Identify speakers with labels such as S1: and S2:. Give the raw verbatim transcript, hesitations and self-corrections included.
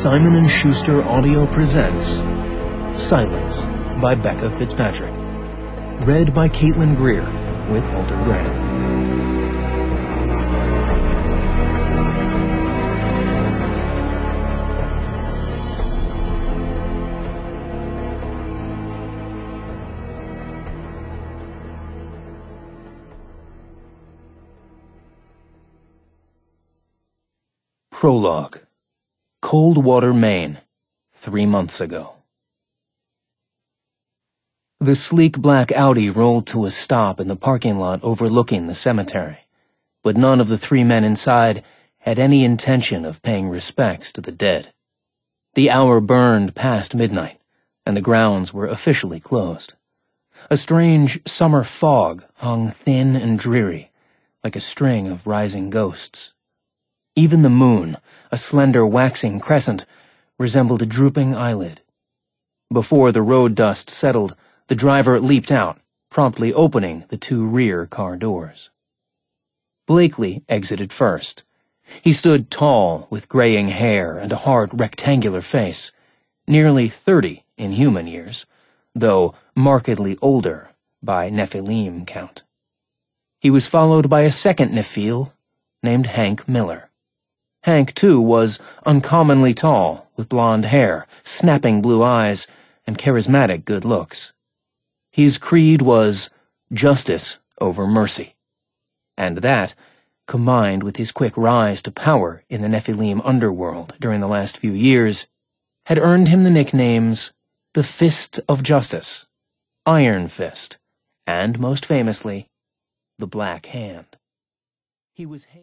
S1: Simon and Schuster Audio presents Silence by Becca Fitzpatrick. Read by Caitlin Greer with Alder Graham. Prologue. Coldwater, Maine, three months ago. The sleek black Audi rolled to a stop in the parking lot overlooking the cemetery, but none of the three men inside had any intention of paying respects to the dead. The hour burned past midnight, and the grounds were officially closed. A strange summer fog hung thin and dreary, like a string of rising ghosts. Even the moon, a slender waxing crescent, resembled a drooping eyelid. Before the road dust settled, the driver leaped out, promptly opening the two rear car doors. Blakely exited first. He stood tall, with graying hair and a hard rectangular face, nearly thirty in human years, though markedly older by Nephilim count. He was followed by a second Nephil named Hank Miller. Hank, too, was uncommonly tall, with blonde hair, snapping blue eyes, and charismatic good looks. His creed was justice over mercy. And that, combined with his quick rise to power in the Nephilim underworld during the last few years, had earned him the nicknames the Fist of Justice, Iron Fist, and, most famously, the Black Hand. He was